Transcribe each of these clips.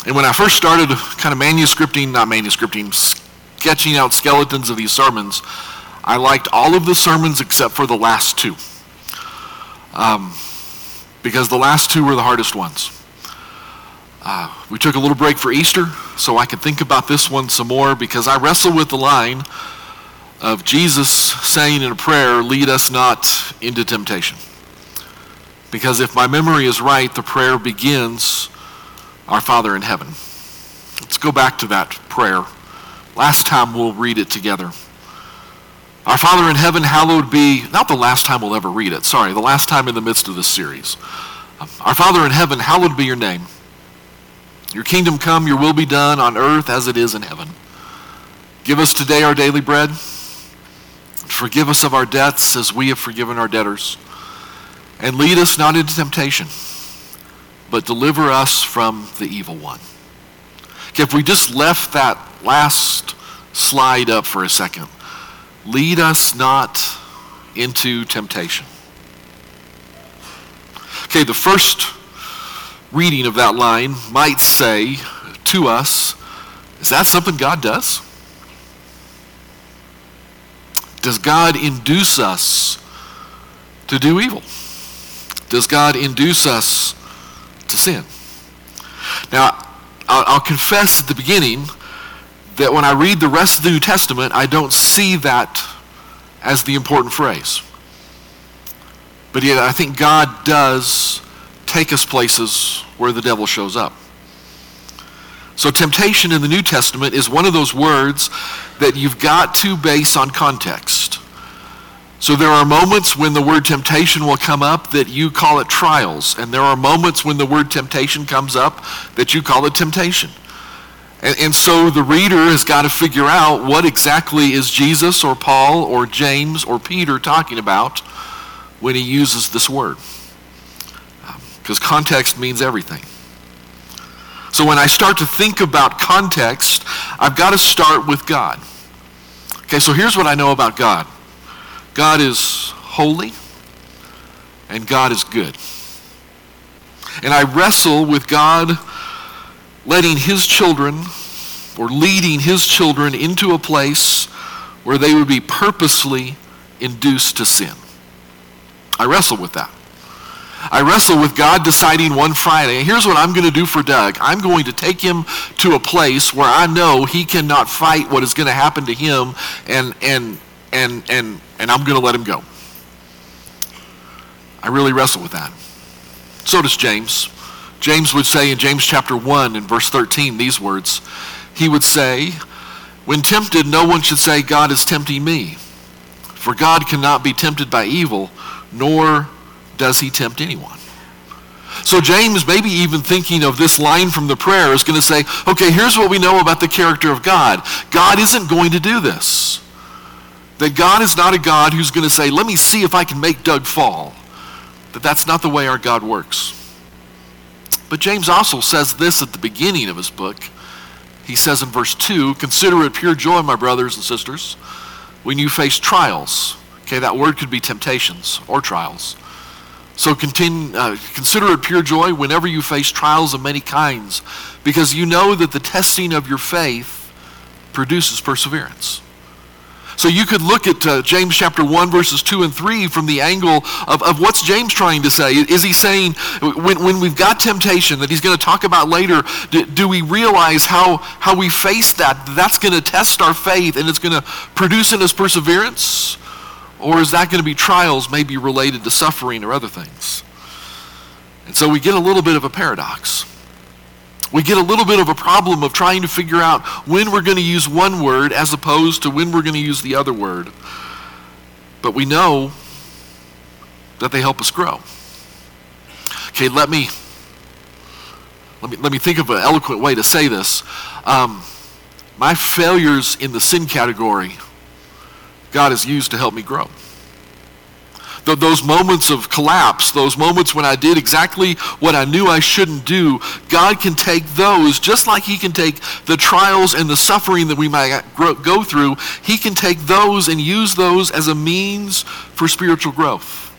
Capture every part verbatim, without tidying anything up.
And when I first started kind of manuscripting, not manuscripting, sketching out skeletons of these sermons, I liked all of the sermons except for the last two. Um, because the last two were the hardest ones. Uh, we took a little break for Easter so I could think about this one some more, because I wrestle with the line of Jesus saying in a prayer, "Lead us not into temptation." Because if my memory is right, the prayer begins, "Our Father in heaven." Let's go back to that prayer. Last time we'll read it together. "Our Father in heaven, hallowed be," not the last time we'll ever read it, sorry, the last time in the midst of this series. "Our Father in heaven, hallowed be your name. Your kingdom come, your will be done on earth as it is in heaven. Give us today our daily bread. Forgive us of our debts as we have forgiven our debtors. And lead us not into temptation, but deliver us from the evil one." Okay, if we just left that last slide up for a second. Lead us not into temptation. Okay, the first reading of that line might say to us, is that something God does? Does God induce us to do evil? Does God induce us to sin? Now, I'll, I'll confess at the beginning that when I read the rest of the New Testament, I don't see that as the important phrase. But yet I think God does take us places where the devil shows up. So temptation in the New Testament is one of those words that you've got to base on context. So there are moments when the word temptation will come up that you call it trials, and there are moments when the word temptation comes up that you call it temptation. And, and so the reader has got to figure out what exactly is Jesus or Paul or James or Peter talking about when he uses this word. Because um, context means everything. So when I start to think about context, I've got to start with God. Okay, so here's what I know about God. God is holy and God is good. And I wrestle with God letting his children or leading his children into a place where they would be purposely induced to sin. I wrestle with that. I wrestle with God deciding one Friday, here's what I'm going to do for Doug. I'm going to take him to a place where I know he cannot fight what is going to happen to him, and and and and and I'm going to let him go. I really wrestle with that. So does James. James would say in James chapter one and verse thirteen these words. He would say, "When tempted, no one should say, 'God is tempting me.' For God cannot be tempted by evil, nor does he tempt anyone." So James, maybe even thinking of this line from the prayer, is going to say, okay, here's what we know about the character of God. God isn't going to do this. That God is not a God who's going to say, let me see if I can make Doug fall. That that's not the way our God works. But James also says this at the beginning of his book. He says in verse two, "Consider it pure joy, my brothers and sisters, when you face trials." Okay, that word could be temptations or trials. So continue, uh, consider it pure joy whenever you face trials of many kinds, because you know that the testing of your faith produces perseverance. So you could look at uh, James chapter one, verses two and three from the angle of, of what's James trying to say. Is he saying when, when we've got temptation that he's going to talk about later, do, do we realize how, how we face that? That's going to test our faith and it's going to produce in us perseverance? Or is that going to be trials maybe related to suffering or other things? And so we get a little bit of a paradox. We get a little bit of a problem of trying to figure out when we're going to use one word as opposed to when we're going to use the other word. But we know that they help us grow. Okay, let me let me let me think of an eloquent way to say this. Um, my failures in the sin category, God has used to help me grow. Th- those moments of collapse, those moments when I did exactly what I knew I shouldn't do, God can take those, just like he can take the trials and the suffering that we might grow, go through, he can take those and use those as a means for spiritual growth.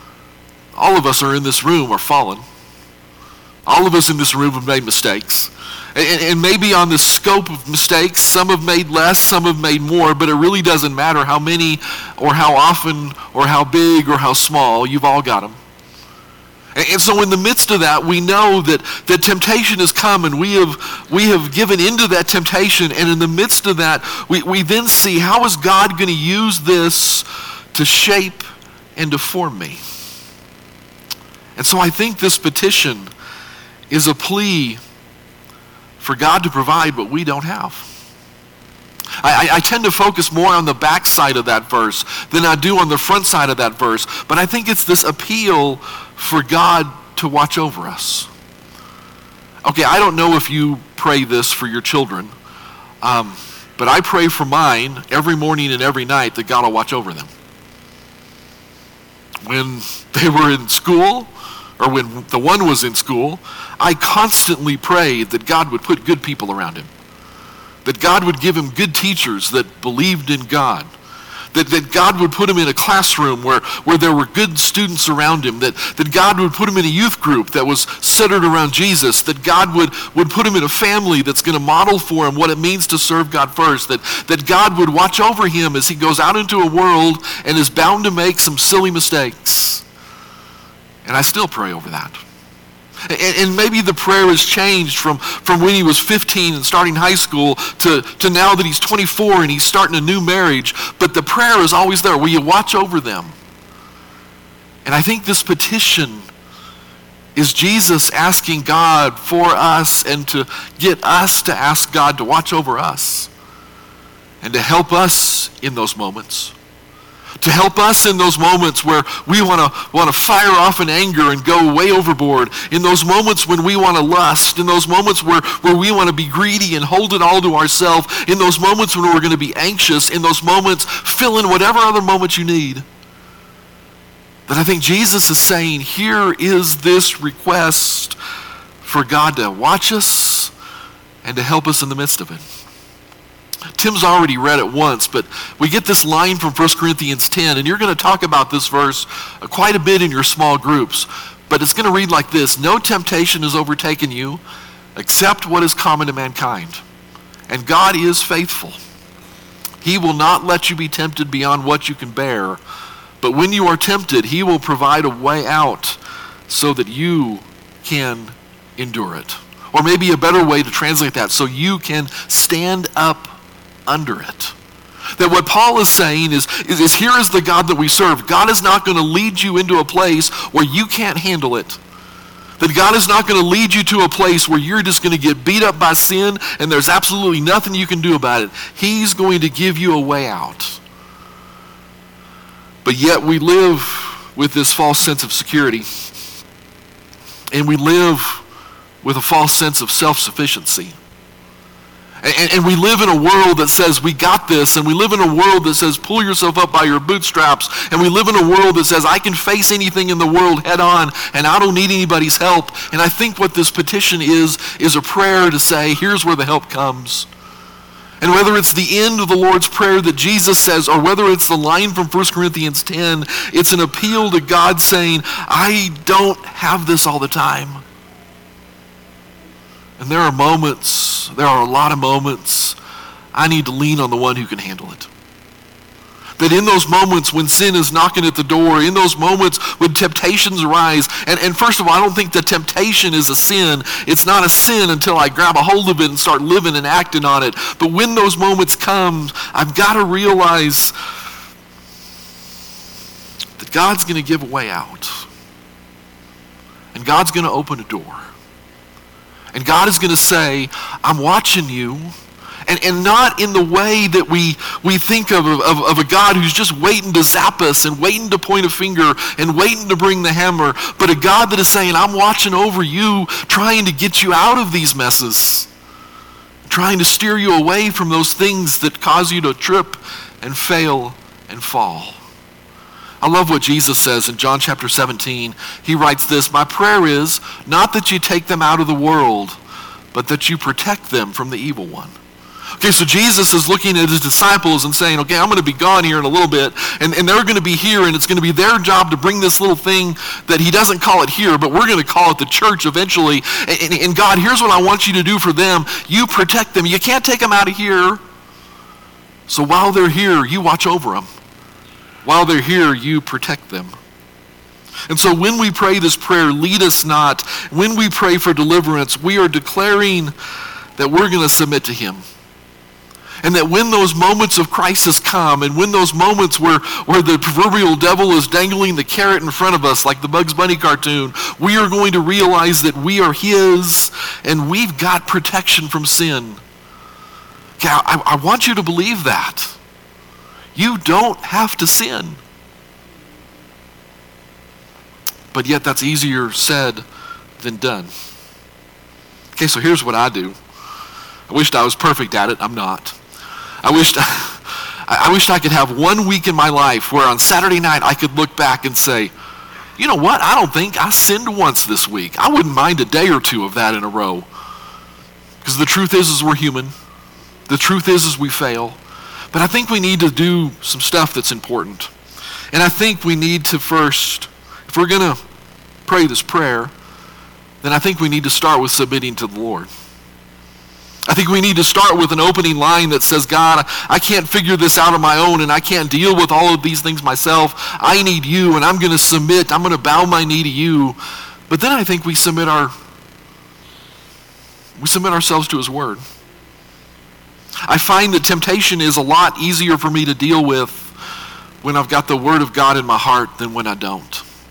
All of us are in this room are fallen. All of us in this room have made mistakes. And, and maybe on the scope of mistakes, some have made less, some have made more, but it really doesn't matter how many or how often or how big or how small, you've all got them. And, and so in the midst of that, we know that, that temptation has come, and we have we have given into that temptation, and in the midst of that, we, we then see, how is God going to use this to shape and to form me? And so I think this petition is a plea for God to provide what we don't have. I, I, I tend to focus more on the back side of that verse than I do on the front side of that verse, but I think it's this appeal for God to watch over us. Okay, I don't know if you pray this for your children, um, but I pray for mine every morning and every night that God will watch over them. When they were in school, or when the one was in school, I constantly prayed that God would put good people around him. That God would give him good teachers that believed in God. That, that God would put him in a classroom where, where there were good students around him. That, that God would put him in a youth group that was centered around Jesus. That God would, would put him in a family that's going to model for him what it means to serve God first. That, that God would watch over him as he goes out into a world and is bound to make some silly mistakes. And I still pray over that. And, and maybe the prayer has changed from, from when he was fifteen and starting high school to, to now that he's twenty-four and he's starting a new marriage. But the prayer is always there. Will you watch over them? And I think this petition is Jesus asking God for us and to get us to ask God to watch over us and to help us in those moments. To help us in those moments where we want to want to fire off in anger and go way overboard. In those moments when we want to lust. In those moments where, where we want to be greedy and hold it all to ourselves. In those moments when we're going to be anxious. In those moments, fill in whatever other moments you need. That I think Jesus is saying, here is this request for God to watch us and to help us in the midst of it. Tim's already read it once, but we get this line from First Corinthians ten, and you're going to talk about this verse quite a bit in your small groups, but it's going to read like this: no temptation has overtaken you except what is common to mankind, and God is faithful. He will not let you be tempted beyond what you can bear, but when you are tempted, he will provide a way out so that you can endure it. Or maybe a better way to translate that, so you can stand up under it. That what Paul is saying is, is, is here is the God that we serve. God is not going to lead you into a place where you can't handle it. That God is not going to lead you to a place where you're just going to get beat up by sin and there's absolutely nothing you can do about it. He's going to give you a way out. But yet we live with this false sense of security. And we live with a false sense of self-sufficiency. And, and we live in a world that says we got this, and we live in a world that says pull yourself up by your bootstraps, and we live in a world that says I can face anything in the world head on and I don't need anybody's help. And I think what this petition is, is a prayer to say here's where the help comes. And whether it's the end of the Lord's Prayer that Jesus says, or whether it's the line from First Corinthians ten, it's an appeal to God saying, I don't have this all the time. And there are moments, there are a lot of moments, I need to lean on the one who can handle it. That in those moments when sin is knocking at the door, in those moments when temptations arise, and, and first of all, I don't think that temptation is a sin. It's not a sin until I grab a hold of it and start living and acting on it. But when those moments come, I've got to realize that God's going to give a way out. And God's going to open a door. And God is going to say, I'm watching you. And, and not in the way that we, we think of, of, of a God who's just waiting to zap us and waiting to point a finger and waiting to bring the hammer, but a God that is saying, I'm watching over you, trying to get you out of these messes, trying to steer you away from those things that cause you to trip and fail and fall. I love what Jesus says in John chapter seventeen. He writes this, my prayer is not that you take them out of the world, but that you protect them from the evil one. Okay, so Jesus is looking at his disciples and saying, okay, I'm going to be gone here in a little bit, and, and they're going to be here, and it's going to be their job to bring this little thing that he doesn't call it here, but we're going to call it the church eventually. And, and, and God, here's what I want you to do for them. You protect them. You can't take them out of here. So while they're here, you watch over them. While they're here, you protect them. And so when we pray this prayer, lead us not, when we pray for deliverance, we are declaring that we're going to submit to him. And that when those moments of crisis come, and when those moments where, where the proverbial devil is dangling the carrot in front of us, like the Bugs Bunny cartoon, we are going to realize that we are his, and we've got protection from sin. Okay, I, I want you to believe that. You don't have to sin. But yet that's easier said than done. Okay, so here's what I do. I wished I was perfect at it. I'm not. I wished I wished I could have one week in my life where on Saturday night I could look back and say, you know what? I don't think I sinned once this week. I wouldn't mind a day or two of that in a row. Because the truth is, is we're human. The truth is, is we fail. But I think we need to do some stuff that's important. And I think we need to first, if we're going to pray this prayer, then I think we need to start with submitting to the Lord. I think we need to start with an opening line that says, God, I can't figure this out on my own, and I can't deal with all of these things myself. I need you, and I'm going to submit. I'm going to bow my knee to you. But then I think we submit our we submit ourselves to his word. I find that temptation is a lot easier for me to deal with when I've got the word of God in my heart than when I don't.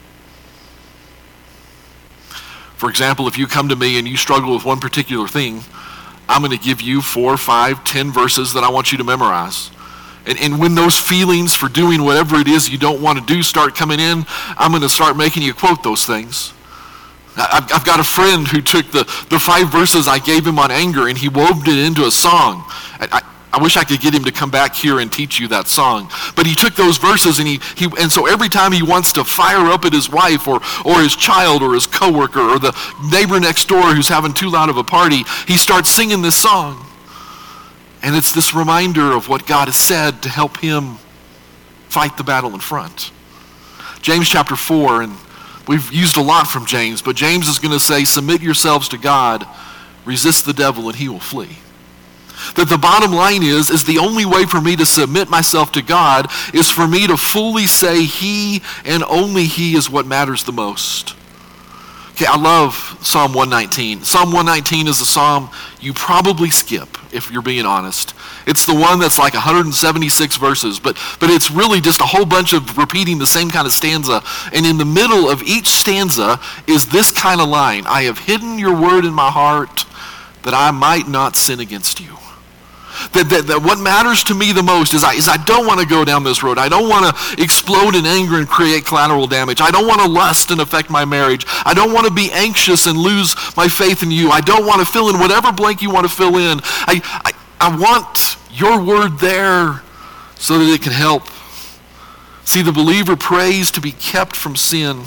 For example, if you come to me and you struggle with one particular thing, I'm going to give you four, five, ten verses that I want you to memorize. And, and when those feelings for doing whatever it is you don't want to do start coming in, I'm going to start making you quote those things. I've, I've got a friend who took the, the five verses I gave him on anger and he wove it into a song. I, I, I wish I could get him to come back here and teach you that song. But he took those verses and he, he and so every time he wants to fire up at his wife or, or his child or his coworker or the neighbor next door who's having too loud of a party, he starts singing this song. And it's this reminder of what God has said to help him fight the battle in front. James chapter four, and we've used a lot from James, but James is going to say, submit yourselves to God, resist the devil, and he will flee. That the bottom line is, is the only way for me to submit myself to God is for me to fully say he and only he is what matters the most. Okay, I love Psalm one nineteen. Psalm one nineteen is a psalm you probably skip, if you're being honest. It's the one that's like one hundred seventy-six verses, but, but it's really just a whole bunch of repeating the same kind of stanza. And in the middle of each stanza is this kind of line, I have hidden your word in my heart that I might not sin against you. That, that, that what matters to me the most is I, is I don't want to go down this road. I don't want to explode in anger and create collateral damage. I don't want to lust and affect my marriage. I don't want to be anxious and lose my faith in you. I don't want to fill in whatever blank you want to fill in. I, I, I want your word there so that it can help. See, the believer prays to be kept from sin.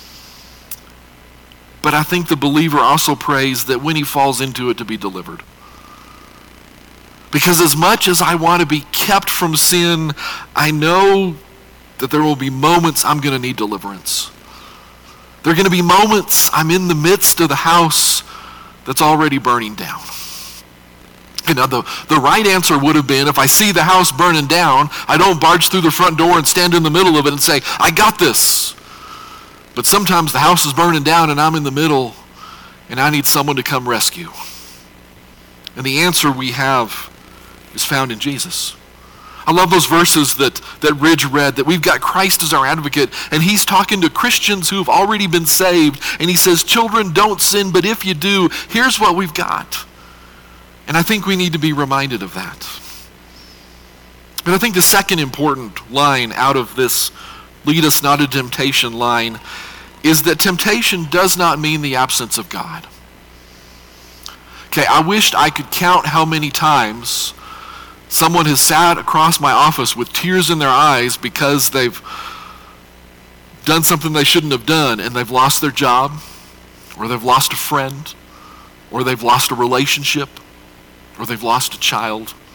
But I think the believer also prays that when he falls into it to be delivered. Because as much as I want to be kept from sin, I know that there will be moments I'm going to need deliverance. There are going to be moments I'm in the midst of the house that's already burning down. You know, the, the right answer would have been, if I see the house burning down, I don't barge through the front door and stand in the middle of it and say, I got this. But sometimes the house is burning down and I'm in the middle and I need someone to come rescue. And the answer we have is found in Jesus. I love those verses that, that Ridge read, that we've got Christ as our advocate, and he's talking to Christians who have already been saved, and he says, children, don't sin, but if you do, here's what we've got. And I think we need to be reminded of that. But I think the second important line out of this lead us not into temptation line is that temptation does not mean the absence of God. Okay, I wished I could count how many times someone has sat across my office with tears in their eyes because they've done something they shouldn't have done and they've lost their job, or they've lost a friend, or they've lost a relationship, or they've lost a child.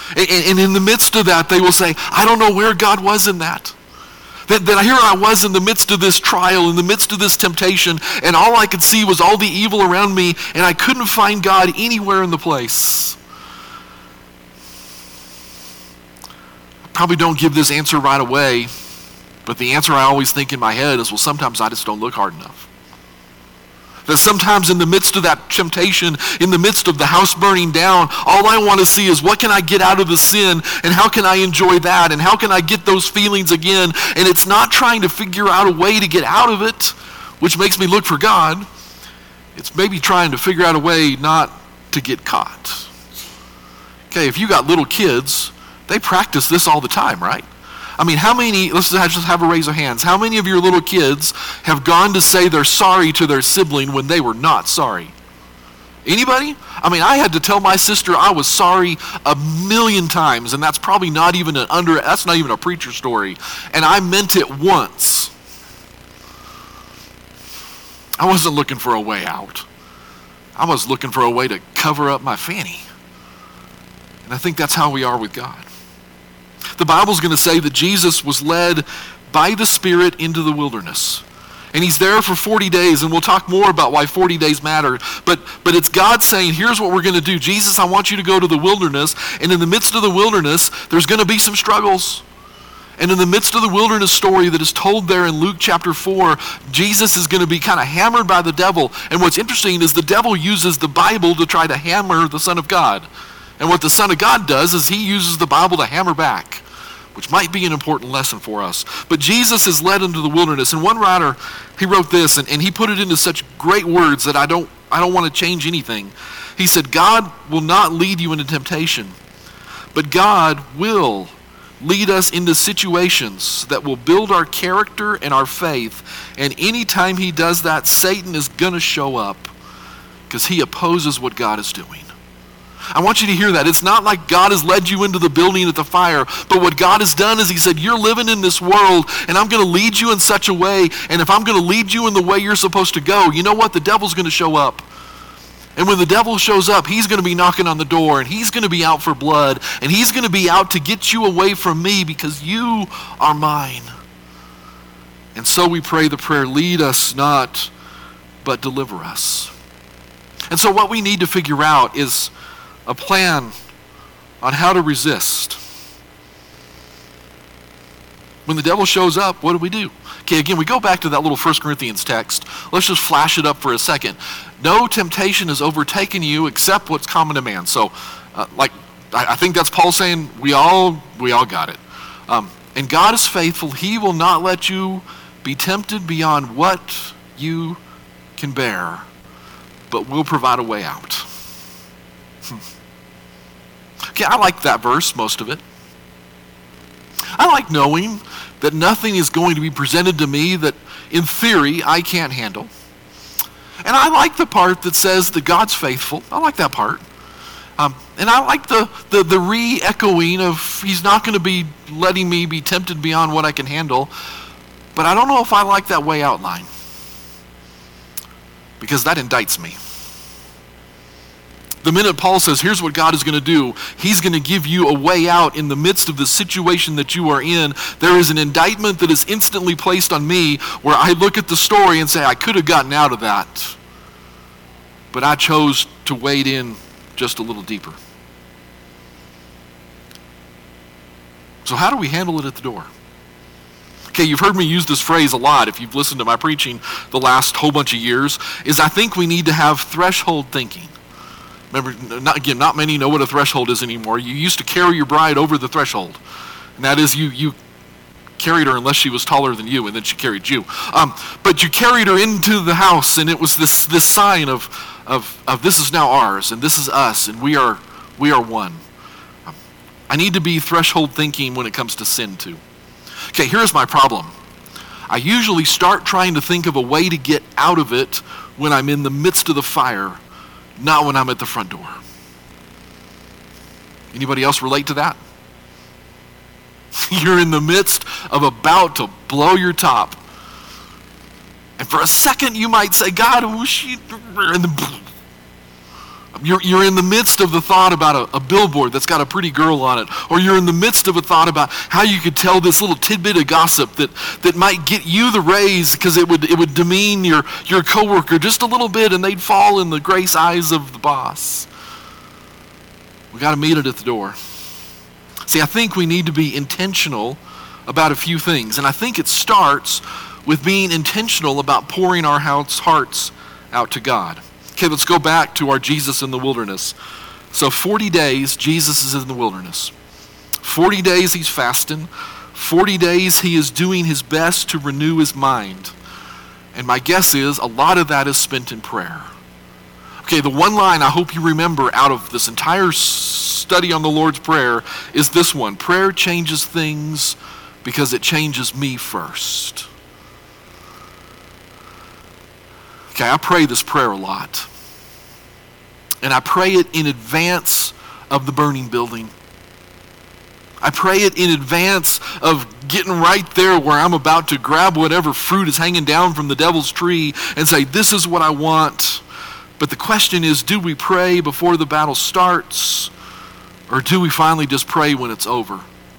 And, and in the midst of that, they will say, I don't know where God was in that. That, that here I was in the midst of this trial, in the midst of this temptation, and all I could see was all the evil around me, and I couldn't find God anywhere in the place. I probably don't give this answer right away, but the answer I always think in my head is, well, sometimes I just don't look hard enough. That sometimes in the midst of that temptation, in the midst of the house burning down, all I want to see is what can I get out of the sin, and how can I enjoy that, and how can I get those feelings again? And it's not trying to figure out a way to get out of it, which makes me look for God. It's maybe trying to figure out a way not to get caught. Okay, if you got little kids, they practice this all the time, right? I mean, how many, let's just have a raise of hands. How many of your little kids have gone to say they're sorry to their sibling when they were not sorry? Anybody? I mean, I had to tell my sister I was sorry a million times, and that's probably not even an under, that's not even a preacher story. And I meant it once. I wasn't looking for a way out. I was looking for a way to cover up my fanny. And I think that's how we are with God. The Bible's going to say that Jesus was led by the Spirit into the wilderness. And he's there for forty days, and we'll talk more about why forty days matter. But, but it's God saying, here's what we're going to do. Jesus, I want you to go to the wilderness, and in the midst of the wilderness, there's going to be some struggles. And in the midst of the wilderness story that is told there in Luke chapter four, Jesus is going to be kind of hammered by the devil. And what's interesting is the devil uses the Bible to try to hammer the Son of God. And what the Son of God does is he uses the Bible to hammer back, which might be an important lesson for us. But Jesus is led into the wilderness. And one writer, he wrote this, and, and he put it into such great words that I don't, I don't want to change anything. He said, God will not lead you into temptation, but God will lead us into situations that will build our character and our faith. And anytime he does that, Satan is going to show up because he opposes what God is doing. I want you to hear that. It's not like God has led you into the building at the fire, but what God has done is he said, you're living in this world, and I'm going to lead you in such a way, and if I'm going to lead you in the way you're supposed to go, you know what? The devil's going to show up. And when the devil shows up, he's going to be knocking on the door, and he's going to be out for blood, and he's going to be out to get you away from me because you are mine. And so we pray the prayer, lead us not, but deliver us. And so what we need to figure out is a plan on how to resist. When the devil shows up, what do we do? Okay, again, we go back to that little First Corinthians text. Let's just flash it up for a second. No temptation has overtaken you except what's common to man. So, uh, like, I, I think that's Paul saying we all we all got it. Um, and God is faithful. He will not let you be tempted beyond what you can bear, but will provide a way out. Hmm. Okay, I like that verse, most of it. I like knowing that nothing is going to be presented to me that, in theory, I can't handle. And I like the part that says that God's faithful. I like that part. Um, and I like the, the, the re-echoing of he's not going to be letting me be tempted beyond what I can handle. But I don't know if I like that way out line, because that indicts me. The minute Paul says, here's what God is going to do, he's going to give you a way out in the midst of the situation that you are in, there is an indictment that is instantly placed on me where I look at the story and say, I could have gotten out of that, but I chose to wade in just a little deeper. So how do we handle it at the door? Okay, you've heard me use this phrase a lot if you've listened to my preaching the last whole bunch of years, is I think we need to have threshold thinking. Remember, not, again, not many know what a threshold is anymore. You used to carry your bride over the threshold. And that is you you carried her unless she was taller than you, and then she carried you. Um, but you carried her into the house, and it was this this sign of, of, of this is now ours, and this is us, and we are we are one. Um, I need to be threshold thinking when it comes to sin too. Okay, here's my problem. I usually start trying to think of a way to get out of it when I'm in the midst of the fire, not when I'm at the front door. Anybody else relate to that? You're in the midst of about to blow your top. And for a second you might say, God, I wish you... And then, You're, you're in the midst of the thought about a, a billboard that's got a pretty girl on it. Or you're in the midst of a thought about how you could tell this little tidbit of gossip that, that might get you the raise because it would, it would demean your, your coworker just a little bit and they'd fall in the grace eyes of the boss. We got to meet it at the door. See, I think we need to be intentional about a few things. And I think it starts with being intentional about pouring our hearts out to God. Okay, let's go back to our Jesus in the wilderness. So forty days, Jesus is in the wilderness. forty days he's fasting. forty days he is doing his best to renew his mind. And my guess is a lot of that is spent in prayer. Okay, the one line I hope you remember out of this entire study on the Lord's Prayer is this one. Prayer changes things because it changes me first. Okay, I pray this prayer a lot. And I pray it in advance of the burning building. I pray it in advance of getting right there where I'm about to grab whatever fruit is hanging down from the devil's tree and say, this is what I want. But the question is, do we pray before the battle starts, or do we finally just pray when it's over?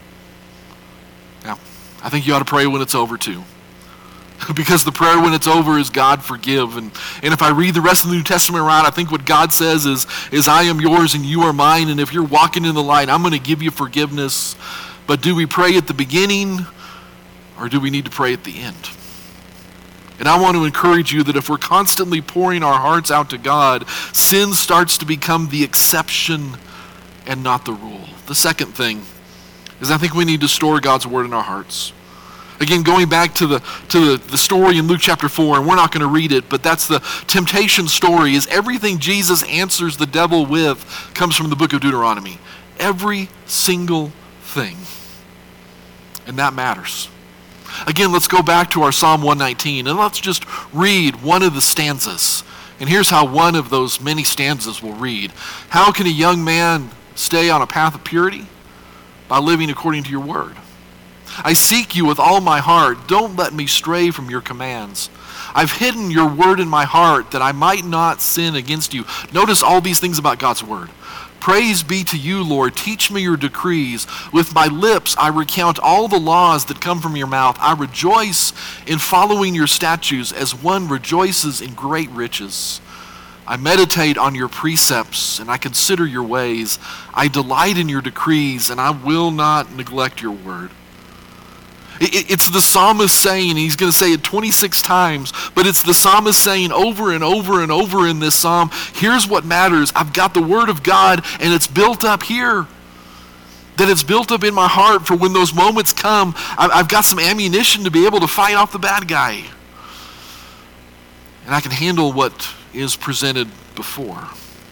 Now, I think you ought to pray when it's over too. Because the prayer when it's over is God forgive. And, and if I read the rest of the New Testament around, I think what God says is, is I am yours and you are mine. And if you're walking in the light, I'm going to give you forgiveness. But do we pray at the beginning or do we need to pray at the end? And I want to encourage you that if we're constantly pouring our hearts out to God, sin starts to become the exception and not the rule. The second thing is I think we need to store God's word in our hearts. Again, going back to the to the, the story in Luke chapter four, and we're not going to read it, but that's the temptation story, is everything Jesus answers the devil with comes from the book of Deuteronomy. Every single thing. And that matters. Again, let's go back to our Psalm one nineteen, and let's just read one of the stanzas. And here's how one of those many stanzas will read. How can a young man stay on a path of purity? By living according to your word. I seek you with all my heart. Don't let me stray from your commands. I've hidden your word in my heart that I might not sin against you. Notice all these things about God's word. Praise be to you, Lord. Teach me your decrees. With my lips I recount all the laws that come from your mouth. I rejoice in following your statutes as one rejoices in great riches. I meditate on your precepts and I consider your ways. I delight in your decrees and I will not neglect your word. It's the psalmist saying, and he's going to say it twenty-six times, but it's the psalmist saying over and over and over in this psalm, here's what matters. I've got the word of God and it's built up here. That it's built up in my heart for when those moments come, I've got some ammunition to be able to fight off the bad guy. And I can handle what is presented before.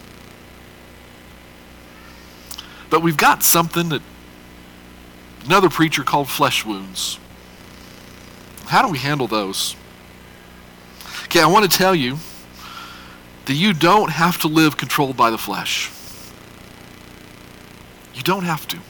But we've got something that another preacher called flesh wounds. How do we handle those? Okay, I want to tell you that you don't have to live controlled by the flesh. You don't have to.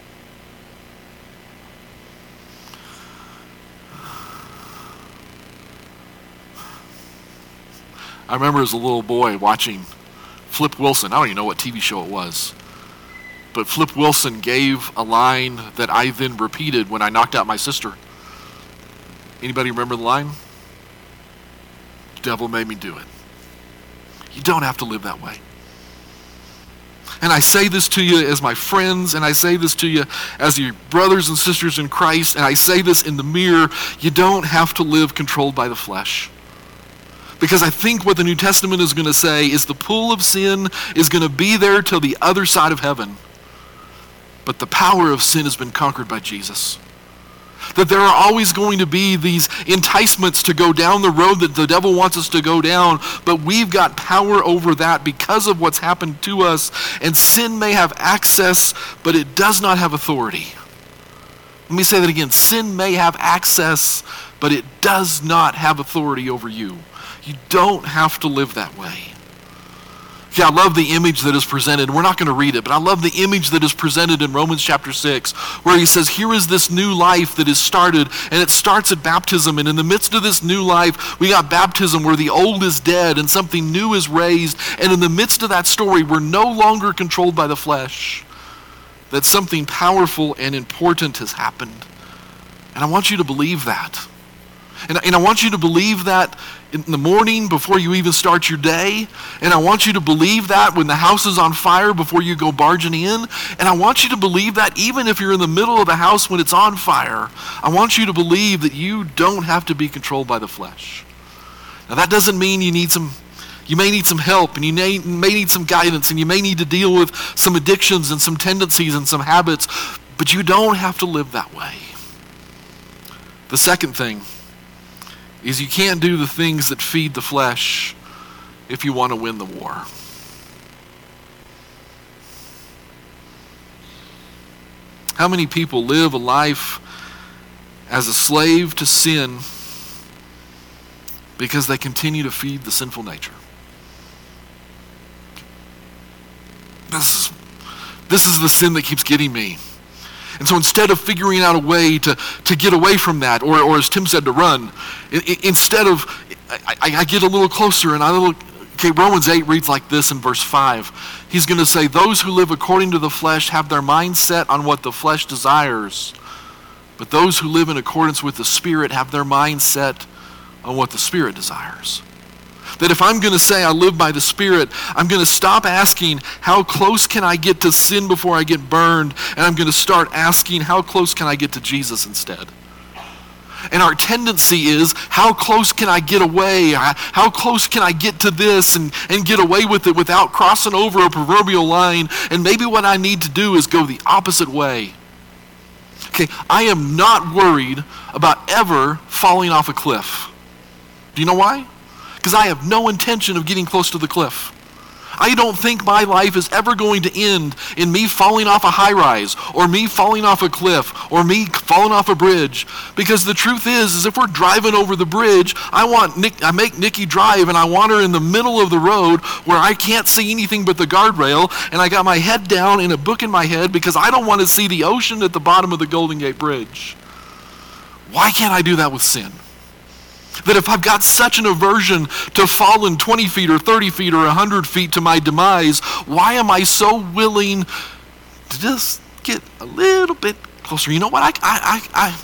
I remember as a little boy watching Flip Wilson. I don't even know what T V show it was. But Flip Wilson gave a line that I then repeated when I knocked out my sister. Anybody remember the line? The devil made me do it. You don't have to live that way. And I say this to you as my friends, and I say this to you as your brothers and sisters in Christ, and I say this in the mirror. You don't have to live controlled by the flesh. Because I think what the New Testament is going to say is the pull of sin is going to be there till the other side of heaven. But the power of sin has been conquered by Jesus. That there are always going to be these enticements to go down the road that the devil wants us to go down, but we've got power over that because of what's happened to us. And sin may have access, but it does not have authority. Let me say that again. Sin may have access, but it does not have authority over you. You don't have to live that way. Okay, I love the image that is presented. We're not going to read it, but I love the image that is presented in Romans chapter six, where he says, here is this new life that is started, and it starts at baptism. And in the midst of this new life, we got baptism where the old is dead and something new is raised. And in the midst of that story, we're no longer controlled by the flesh. That something powerful and important has happened. And I want you to believe that. And, and I want you to believe that in the morning before you even start your day. And I want you to believe that when the house is on fire before you go barging in. And I want you to believe that even if you're in the middle of the house when it's on fire. I want you to believe that you don't have to be controlled by the flesh. Now that doesn't mean you need some, you may need some help, and you may, may need some guidance, and you may need to deal with some addictions and some tendencies and some habits, but you don't have to live that way. The second thing is you can't do the things that feed the flesh if you want to win the war. How many people live a life as a slave to sin because they continue to feed the sinful nature? This is, this is the sin that keeps getting me. And so instead of figuring out a way to, to get away from that, or, or as Tim said, to run, I, I, instead of, I, I get a little closer and I look, okay, Romans eight reads like this in verse five. He's going to say, those who live according to the flesh have their mind set on what the flesh desires, but those who live in accordance with the Spirit have their mind set on what the Spirit desires. That if I'm going to say I live by the Spirit, I'm going to stop asking how close can I get to sin before I get burned, and I'm going to start asking how close can I get to Jesus instead. And our tendency is, how close can I get away? How close can I get to this and, and get away with it without crossing over a proverbial line? And maybe what I need to do is go the opposite way. Okay, I am not worried about ever falling off a cliff. Do you know why? Because I have no intention of getting close to the cliff. I don't think my life is ever going to end in me falling off a high rise, or me falling off a cliff, or me falling off a bridge. Because the truth is, is if we're driving over the bridge, I want Nick, I make Nikki drive, and I want her in the middle of the road where I can't see anything but the guardrail, and I got my head down and a book in my head because I don't want to see the ocean at the bottom of the Golden Gate Bridge. Why can't I do that with sin? That if I've got such an aversion to falling twenty feet or thirty feet or one hundred feet to my demise, why am I so willing to just get a little bit closer? You know what? I, I, I, I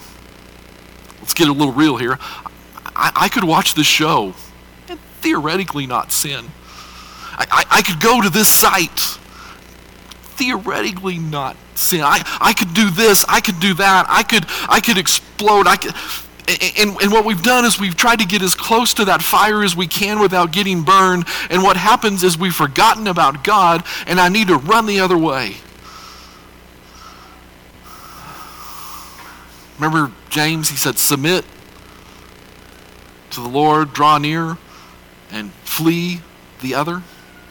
let's get a little real here. I, I could watch this show and theoretically not sin. I, I, I could go to this site, theoretically not sin. I, I could do this. I could do that. I could, I could explode. I could... And, and what we've done is we've tried to get as close to that fire as we can without getting burned. And what happens is we've forgotten about God, and I need to run the other way. Remember James, he said, submit to the Lord, draw near, and flee the other.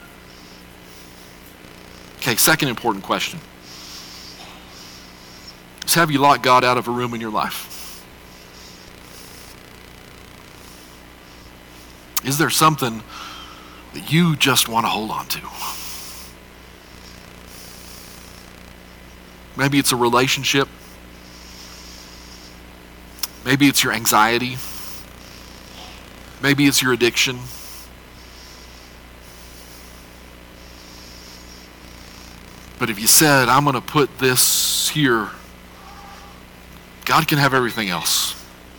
Okay, second important question is, have you locked God out of a room in your life? Is there something that you just want to hold on to? Maybe it's a relationship. Maybe it's your anxiety. Maybe it's your addiction. But if you said, I'm going to put this here, God can have everything else.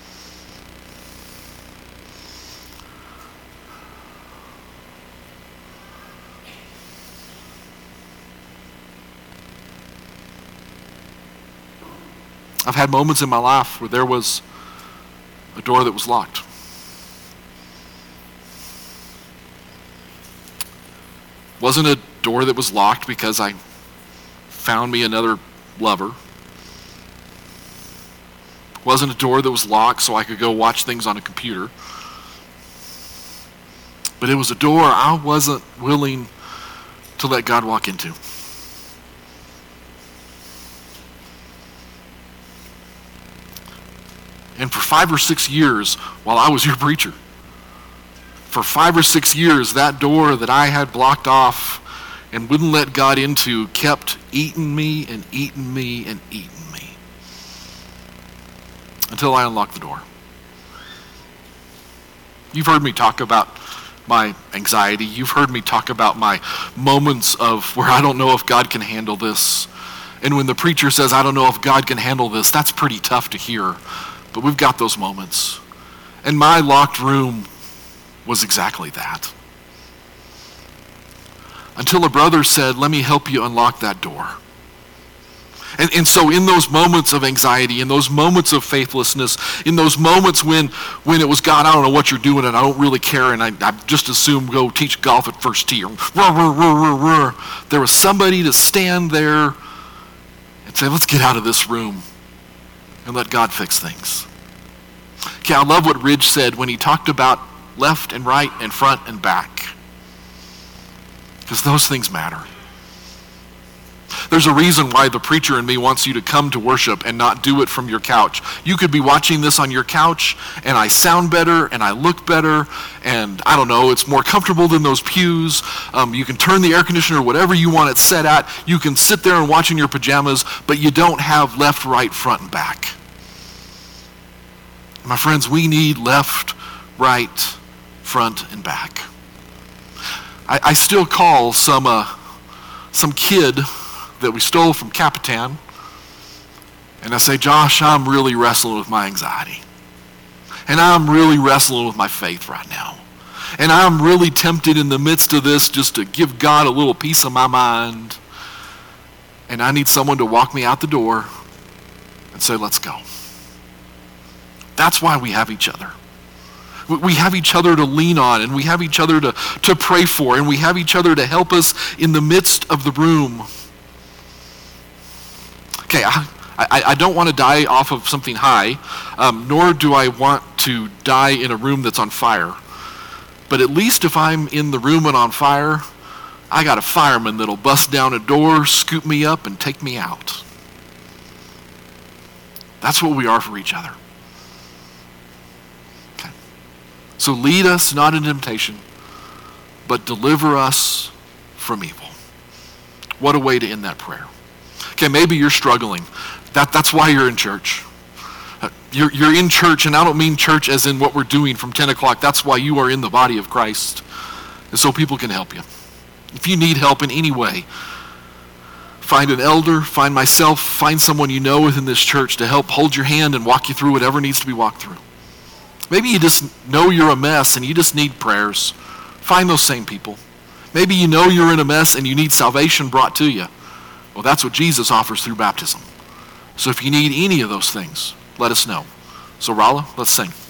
I've had moments in my life where there was a door that was locked. It wasn't a door that was locked because I found me another lover. It wasn't a door that was locked so I could go watch things on a computer. But it was a door I wasn't willing to let God walk into. And for five or six years, while I was your preacher, for five or six years, that door that I had blocked off and wouldn't let God into kept eating me and eating me and eating me until I unlocked the door. You've heard me talk about my anxiety. You've heard me talk about my moments of where I don't know if God can handle this. And when the preacher says, I don't know if God can handle this, that's pretty tough to hear. But we've got those moments. And my locked room was exactly that. Until a brother said, let me help you unlock that door. And, and so in those moments of anxiety, in those moments of faithlessness, in those moments when, when it was, God, I don't know what you're doing and I don't really care and I, I just assume go teach golf at First Tee, or rah, rah, rah, rah, rah. There was somebody to stand there and say, let's get out of this room and let God fix things. Okay, I love what Ridge said when he talked about left and right and front and back, because those things matter. There's a reason why the preacher in me wants you to come to worship and not do it from your couch. You could be watching this on your couch, and I sound better, and I look better, and I don't know, it's more comfortable than those pews. Um, you can turn the air conditioner, whatever you want it set at. You can sit there and watch in your pajamas, but you don't have left, right, front, and back. My friends, we need left, right, front, and back. I, I still call some uh, some kid that we stole from Capitan, and I say, Josh, I'm really wrestling with my anxiety. And I'm really wrestling with my faith right now. And I'm really tempted in the midst of this just to give God a little piece of my mind. And I need someone to walk me out the door and say, let's go. That's why we have each other. We have each other to lean on, and we have each other to, to pray for, and we have each other to help us in the midst of the room. Okay, I, I, I don't want to die off of something high, um, nor do I want to die in a room that's on fire. But at least if I'm in the room and on fire, I got a fireman that'll bust down a door, scoop me up, and take me out. That's what we are for each other. Okay. So lead us not in temptation, but deliver us from evil. What a way to end that prayer. Okay, maybe you're struggling. That, that's why you're in church. You're, you're in church, and I don't mean church as in what we're doing from ten o'clock. That's why you are in the body of Christ, and so people can help you. If you need help in any way, find an elder, find myself, find someone you know within this church to help hold your hand and walk you through whatever needs to be walked through. Maybe you just know you're a mess and you just need prayers. Find those same people. Maybe you know you're in a mess and you need salvation brought to you. Well, that's what Jesus offers through baptism. So if you need any of those things, let us know. So Rala, let's sing.